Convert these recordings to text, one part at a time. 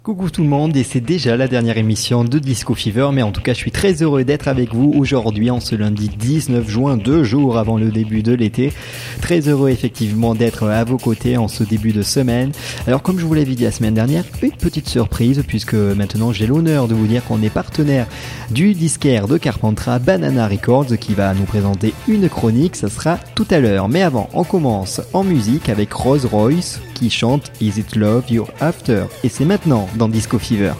Coucou tout le monde, et c'est déjà la dernière émission de Disco Fever, mais en tout cas je suis très heureux d'être avec vous aujourd'hui en ce lundi 19 juin, 2 jours avant le début de l'été. Très heureux effectivement d'être à vos côtés en ce début de semaine. Alors comme je vous l'avais dit la semaine dernière, une petite surprise puisque maintenant j'ai l'honneur de vous dire qu'on est partenaire du disquaire de Carpentras, Banana Records, qui va nous présenter une chronique, ça sera tout à l'heure. Mais avant, on commence en musique avec Rose Royce qui chante Is It Love You're After, et c'est maintenant dans Disco Fever.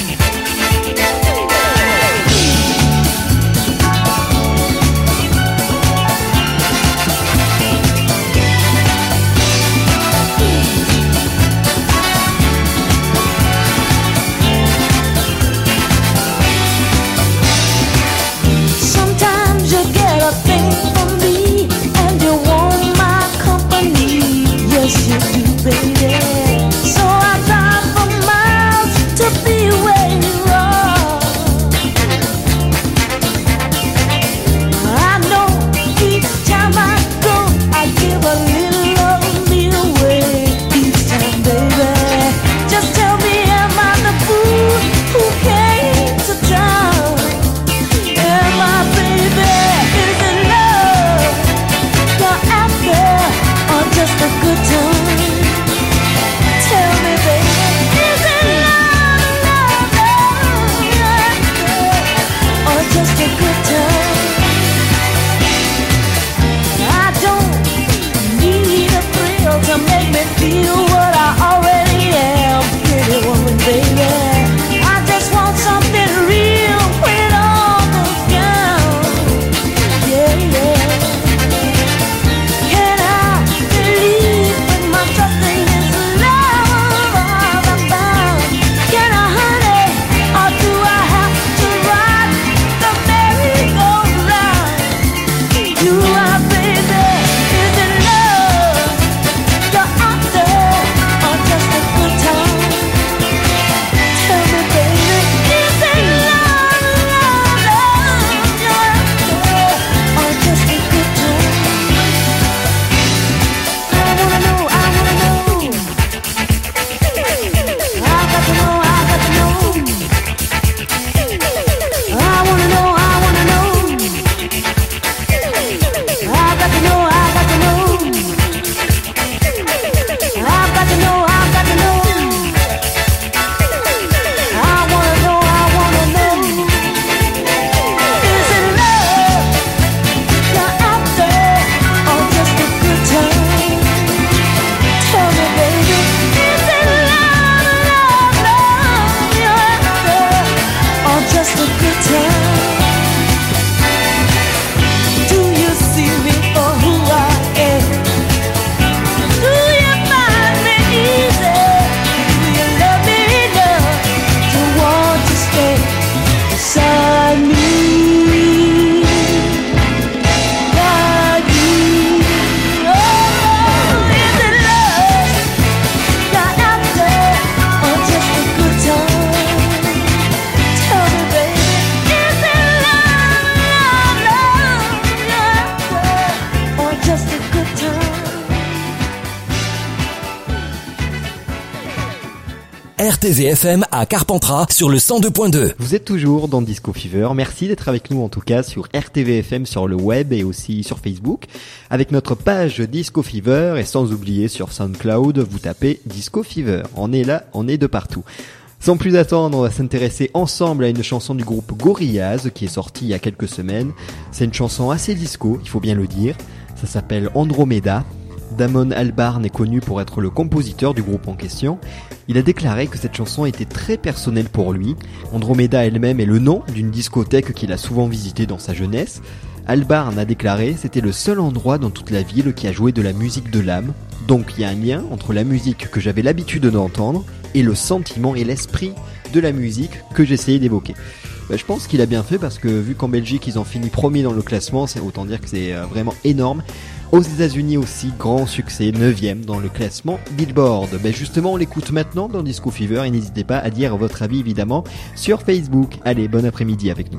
RTVFM à Carpentras sur le 102.2. Vous êtes toujours dans Disco Fever. Merci d'être avec nous en tout cas sur RTVFM sur le web et aussi sur Facebook avec notre page Disco Fever, et sans oublier sur SoundCloud, vous tapez Disco Fever. On est là, on est de partout. Sans plus attendre, on va s'intéresser ensemble à une chanson du groupe Gorillaz qui est sortie il y a quelques semaines. C'est une chanson assez disco, il faut bien le dire. Ça s'appelle Andromeda. Damon Albarn est connu pour être le compositeur du groupe en question. Il a déclaré que cette chanson était très personnelle pour lui. Andromeda elle-même est le nom d'une discothèque qu'il a souvent visitée dans sa jeunesse. Albarn a déclaré « C'était le seul endroit dans toute la ville qui a joué de la musique de l'âme. Donc il y a un lien entre la musique que j'avais l'habitude d'entendre et le sentiment et l'esprit de la musique que j'essayais d'évoquer. » Je pense qu'il a bien fait parce que vu qu'en Belgique ils ont fini premier dans le classement, c'est autant dire que c'est vraiment énorme. Aux États-Unis aussi, grand succès, 9e dans le classement Billboard. Justement, on l'écoute maintenant dans Disco Fever et n'hésitez pas à dire votre avis évidemment sur Facebook. Allez, bon après-midi avec nous.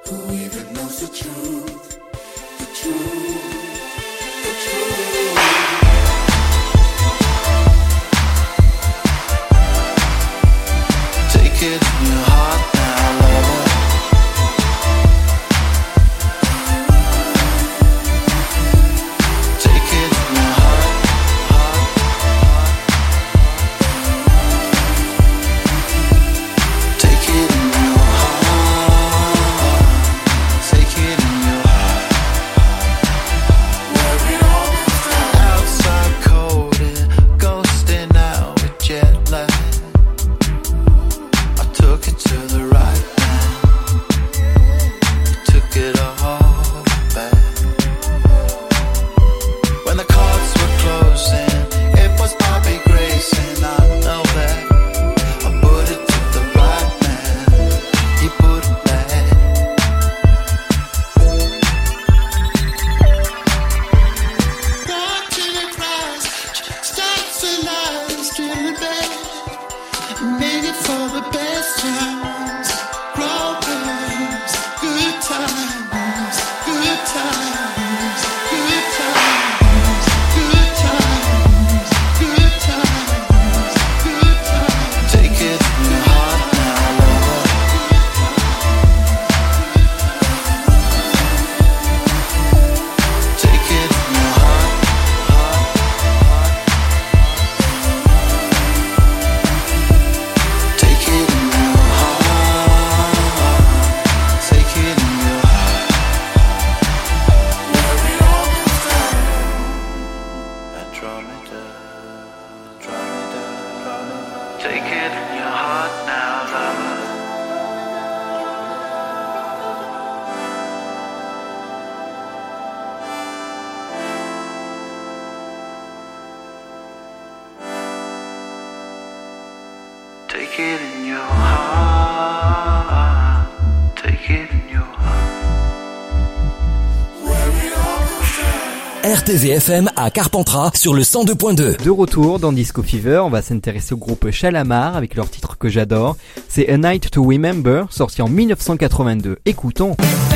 RTVFM à Carpentras sur le 102.2. De retour dans Disco Fever, on va s'intéresser au groupe Shalamar avec leur titre que j'adore. C'est A Night to Remember, sorti en 1982. Écoutons.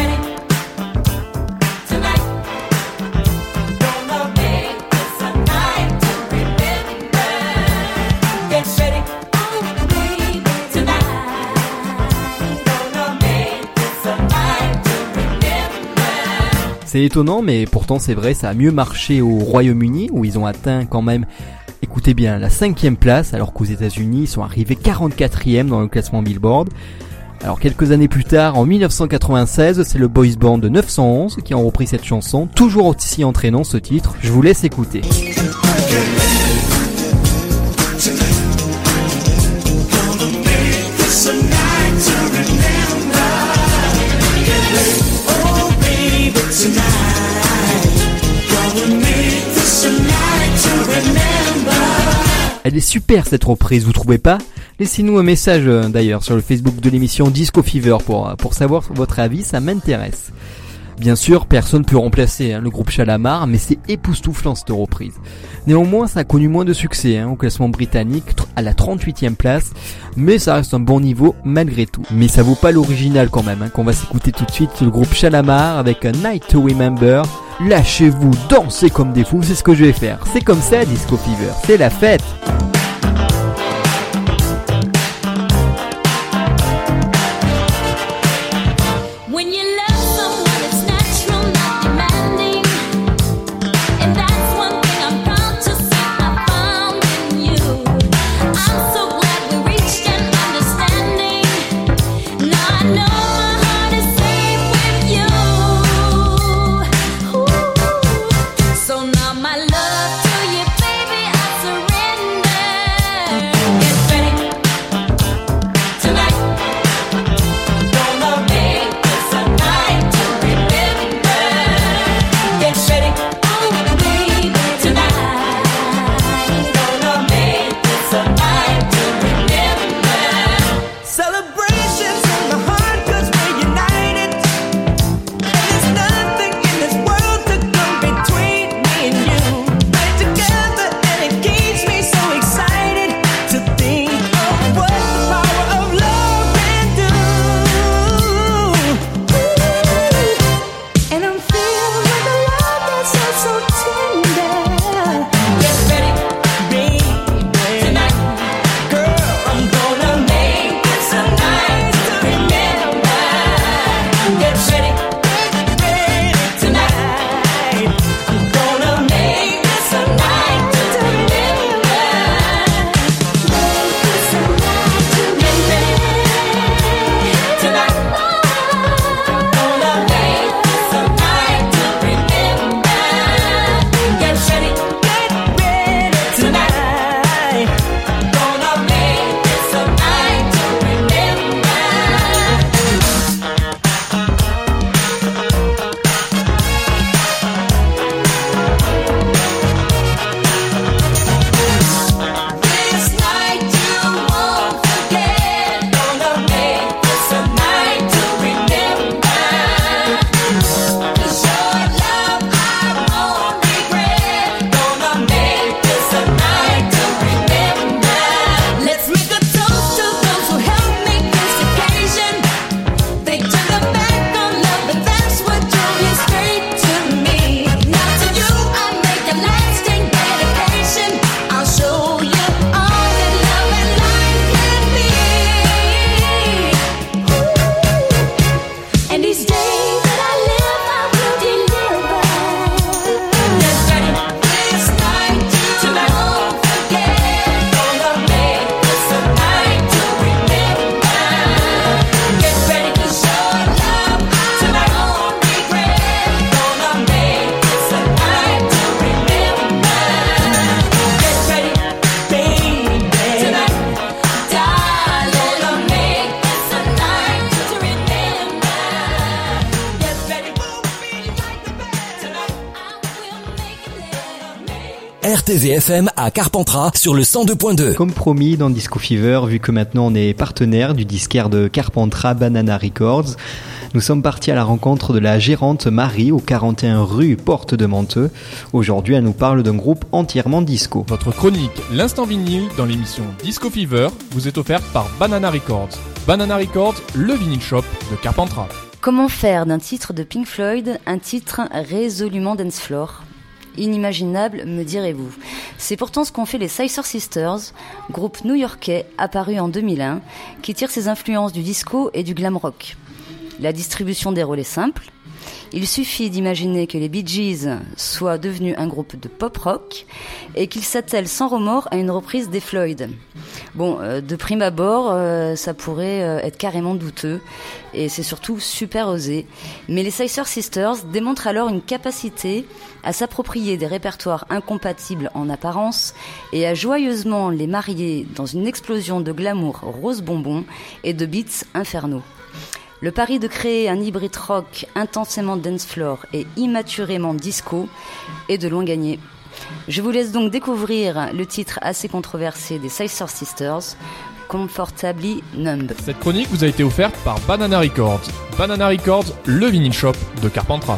C'est étonnant, mais pourtant c'est vrai, ça a mieux marché au Royaume-Uni, où ils ont atteint quand même, écoutez bien, la 5e place, alors qu'aux États-Unis, ils sont arrivés 44e dans le classement Billboard. Alors quelques années plus tard, en 1996, c'est le boys band de 911 qui ont repris cette chanson, toujours aussi entraînant ce titre, je vous laisse écouter. Elle est super cette reprise, vous trouvez pas? Laissez-nous un message d'ailleurs sur le Facebook de l'émission Disco Fever pour savoir votre avis, ça m'intéresse. Bien sûr, personne peut remplacer le groupe Shalamar, mais c'est époustouflant cette reprise. Néanmoins, ça a connu moins de succès au classement britannique, à la 38e place, mais ça reste un bon niveau malgré tout. Mais ça vaut pas l'original quand même, qu'on va s'écouter tout de suite, le groupe Shalamar avec A Night to Remember. Lâchez-vous, dansez comme des fous, c'est ce que je vais faire. C'est comme ça Disco Fever, c'est la fête. So now my love to you, baby, I surrender. RTVFM à Carpentras sur le 102.2. Comme promis dans Disco Fever, vu que maintenant on est partenaire du disquaire de Carpentras, Banana Records, nous sommes partis à la rencontre de la gérante Marie au 41 rue Porte de Menteux. Aujourd'hui, elle nous parle d'un groupe entièrement disco. Votre chronique L'Instant Vinyle dans l'émission Disco Fever vous est offerte par Banana Records. Banana Records, le vinyle shop de Carpentras. Comment faire d'un titre de Pink Floyd un titre résolument dance floor ? Inimaginable, me direz-vous. C'est pourtant ce qu'ont fait les Sister Sisters, groupe new-yorkais apparu en 2001, qui tire ses influences du disco et du glam rock. La distribution des rôles est simple. Il suffit d'imaginer que les Bee Gees soient devenus un groupe de pop rock et qu'ils s'attellent sans remords à une reprise des Floyd. Bon, de prime abord, ça pourrait être carrément douteux et c'est surtout super osé. Mais les Sister Sisters démontrent alors une capacité à s'approprier des répertoires incompatibles en apparence et à joyeusement les marier dans une explosion de glamour rose bonbon et de beats infernaux. Le pari de créer un hybride rock intensément dance floor et immaturément disco est de loin gagné. Je vous laisse donc découvrir le titre assez controversé des Sister Sisters, Comfortably Numb. Cette chronique vous a été offerte par Banana Records. Banana Records, le vinyle shop de Carpentras.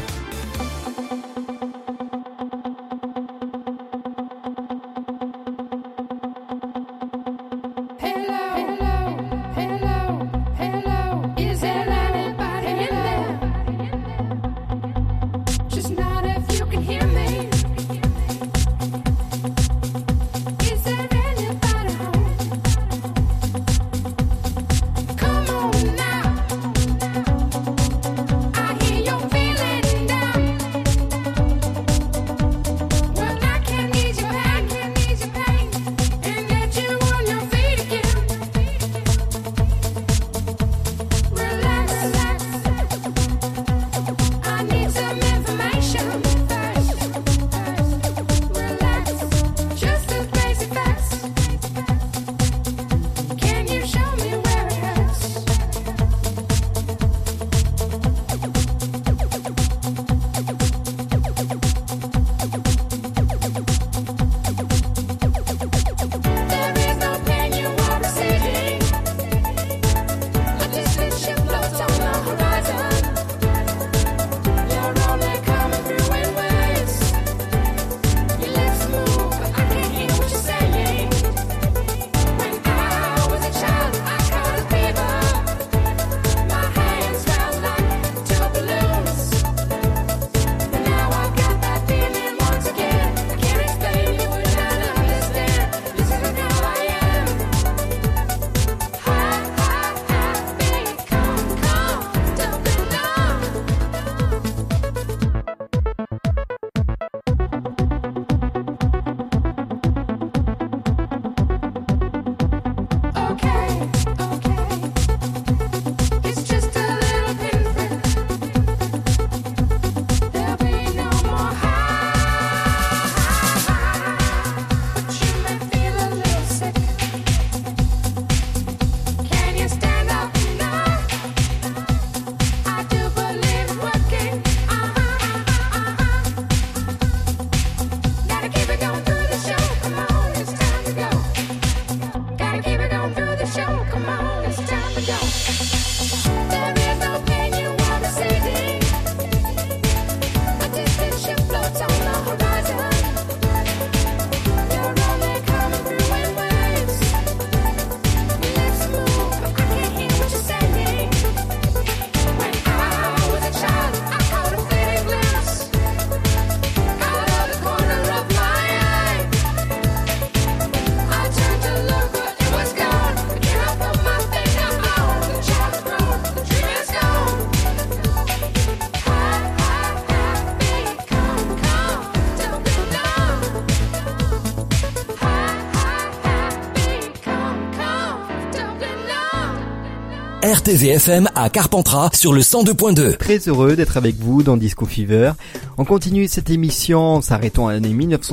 RTVFM à Carpentras sur le 102.2. Très heureux d'être avec vous dans Disco Fever. On continue cette émission en s'arrêtant à l'année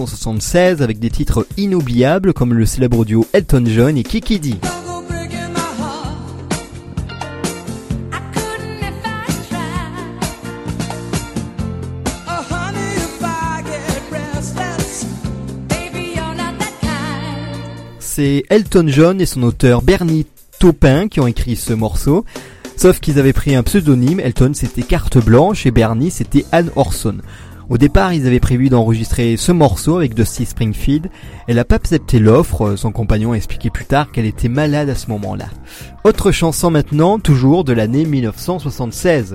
1976 avec des titres inoubliables comme le célèbre duo Elton John et Kiki Dee. Baby c'est Elton John et son auteur Bernie Taupin qui ont écrit ce morceau. Sauf qu'ils avaient pris un pseudonyme, Elton c'était Carte Blanche et Bernie c'était Ann Orson. Au départ, ils avaient prévu d'enregistrer ce morceau avec Dusty Springfield. Elle n'a pas accepté l'offre, son compagnon a expliqué plus tard qu'elle était malade à ce moment-là. Autre chanson maintenant, toujours de l'année 1976.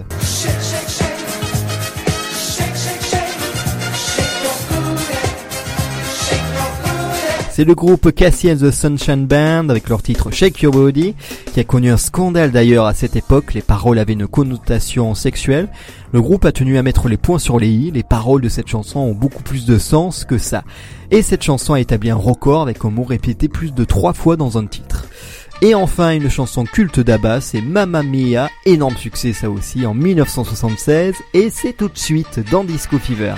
C'est le groupe Cassie and the Sunshine Band avec leur titre Shake Your Body, qui a connu un scandale d'ailleurs à cette époque. Les paroles avaient une connotation sexuelle. Le groupe a tenu à mettre les points sur les i. Les paroles de cette chanson ont beaucoup plus de sens que ça. Et cette chanson a établi un record avec un mot répété plus de 3 fois dans un titre. Et enfin, une chanson culte d'ABBA, c'est Mamma Mia, énorme succès ça aussi en 1976, et c'est tout de suite dans Disco Fever.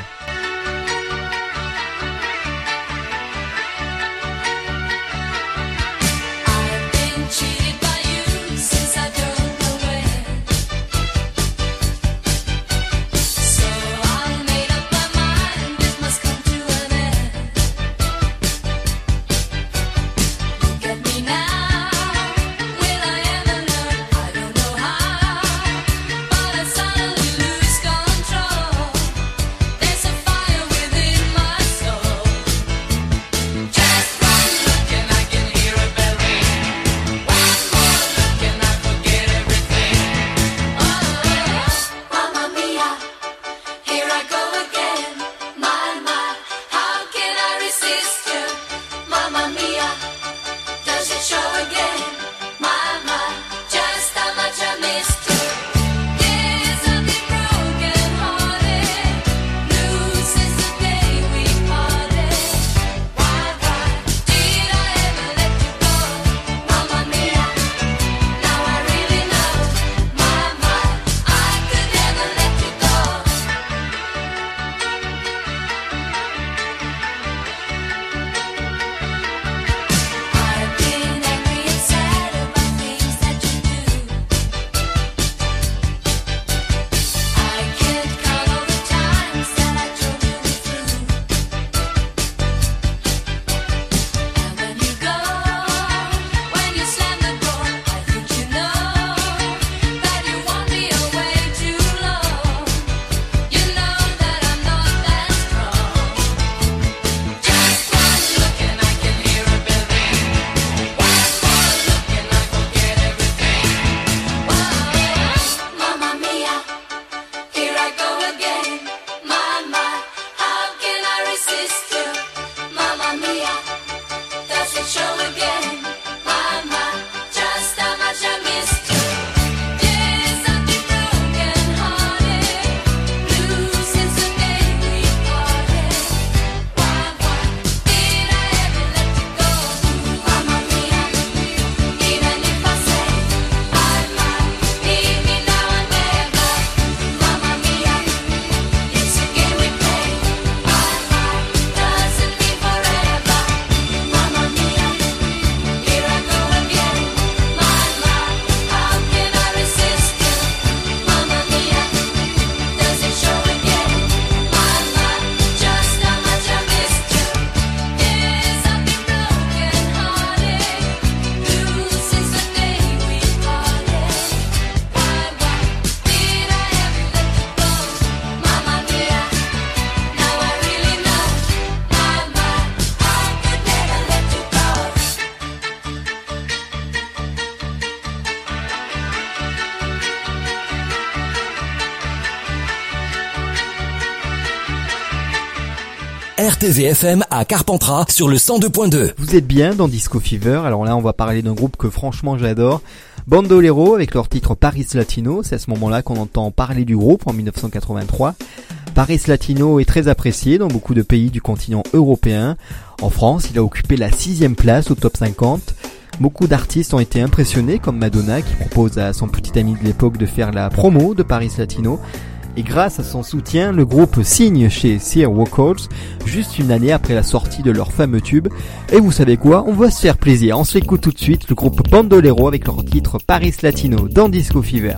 RTVFM à Carpentras sur le 102.2. Vous êtes bien dans Disco Fever. Alors là, on va parler d'un groupe que franchement j'adore. Bandolero avec leur titre Paris Latino. C'est à ce moment-là qu'on entend parler du groupe en 1983. Paris Latino est très apprécié dans beaucoup de pays du continent européen. En France, il a occupé la 6e place au top 50. Beaucoup d'artistes ont été impressionnés comme Madonna qui propose à son petit ami de l'époque de faire la promo de Paris Latino. Et grâce à son soutien, le groupe signe chez Sear Records juste une année après la sortie de leur fameux tube. Et vous savez quoi? On va se faire plaisir. On se l'écoute tout de suite, le groupe Bandolero avec leur titre Paris Latino dans Disco Fever.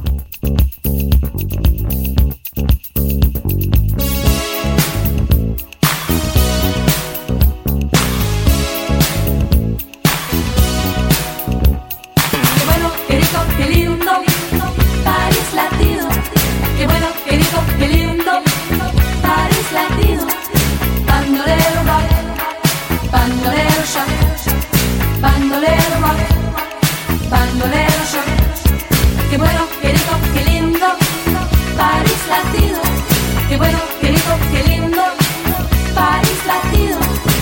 Latino, qué bueno, qué rico, qué lindo, País Latino.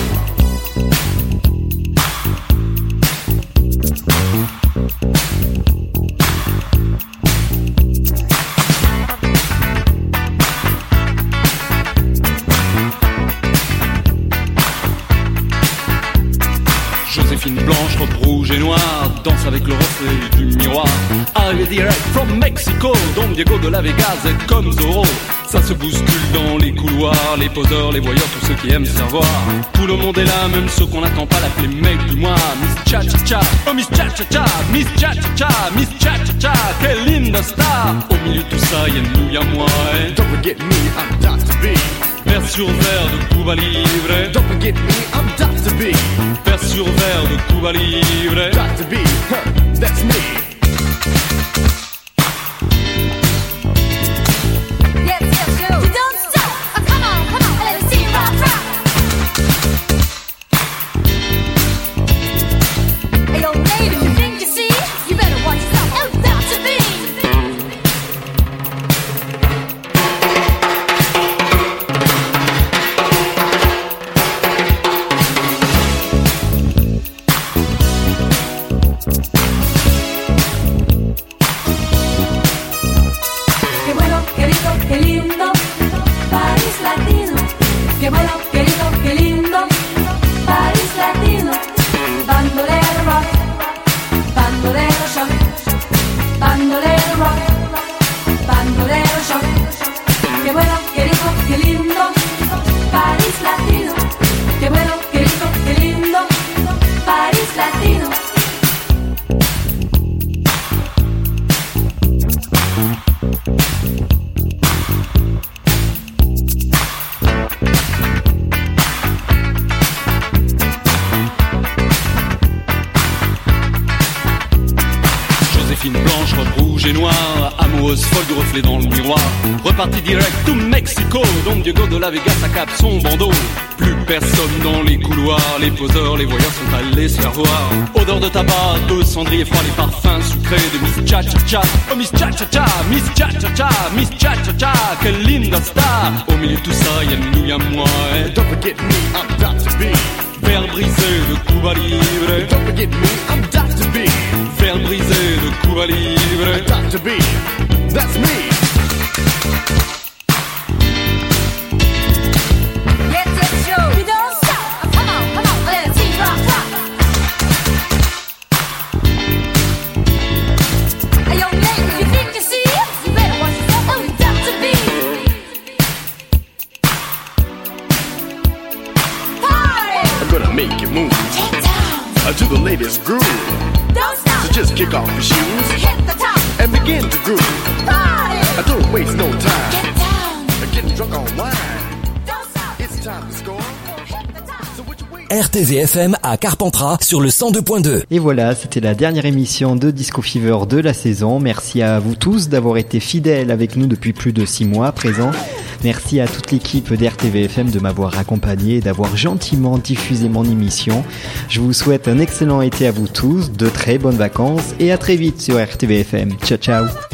Joséphine Blanche, robe rouge et noire, danse avec le reflet du miroir. Arrivé direct from Mexico, Don Diego de la Vegas est comme Zorro. Ça se bouscule dans les couloirs, les poseurs, les voyeurs, tous ceux qui aiment se faire voir. Tout le monde est là, même ceux qu'on n'attend pas, l'appeler mec du mois. Miss Cha-Cha-Cha, oh Miss Cha-Cha-Cha, Miss Cha-Cha-Cha, Miss Cha-Cha-Cha, quelle linda star. Au milieu de tout ça, y'a nous, y'a moi, eh. Don't forget me, I'm Dr. B. Verre sur verre de Cuba Libre. Don't forget me, I'm Dr. B. Verre sur verre de Cuba Libre. Dr. B, that's me. Yes, yes, you. You don't stop. Oh, come on, let me see you rock, rock. Hey, yo, baby, you think you see? You better watch yourself. Oh, Dr. B. Qué bueno, qué rico, qué lindo, País Latino. Qué bueno, qué rico, qué lindo, País Latino. Bandolero rock, bandolero shock, bandolero rock, bandolero shock. Qué bueno, qué rico, qué lindo, País Latino. Qué bueno, qué rico, qué lindo, País Latino. Joséphine Blanche, robe rouge et noire, amoureuse folle du reflet dans le miroir. Reparti direct to Mexico, Don Diego de la Vegas accapte son bandeau. Plus personne dans les couloirs, les poseurs, les voyeurs sont allés se faire voir. Odeur de tabac, de cendrier froid, les parfums sucrés de Miss Cha-Cha-Cha. Oh Miss Cha-Cha-Cha, Miss Cha-Cha-Cha, Miss Cha-Cha-Cha, quelle linda star. Au milieu de tout ça, y'a nous, y'a moi, eh. Don't forget me, I'm Dr. B. Verre brisé de Cuba Libre. Don't forget me, I'm Dr. B. Verre brisé de Cuba Libre. Dr. B, that's me. Yes, yes, you. You don't stop. Oh, come on, let me see you rock, rock. Hey, yo, lady, you think you see? You better watch yourself. Oh, Dr. B. Party. I'm gonna make you move Get down. to the latest groove. Don't stop. So just kick off your shoes Hit the top. and begin to groove. Party. Don't waste no time. Get down. Getting drunk on wine. Don't stop. It's time to score. Hit the top. So what you wait? RTVFM à Carpentras sur le 102.2. Et voilà, c'était la dernière émission de Disco Fever de la saison. Merci à vous tous d'avoir été fidèles avec nous depuis plus de 6 mois à présent. Merci à toute l'équipe d'RTVFM de m'avoir accompagné et d'avoir gentiment diffusé mon émission. Je vous souhaite un excellent été à vous tous, de très bonnes vacances et à très vite sur RTVFM. Ciao ciao.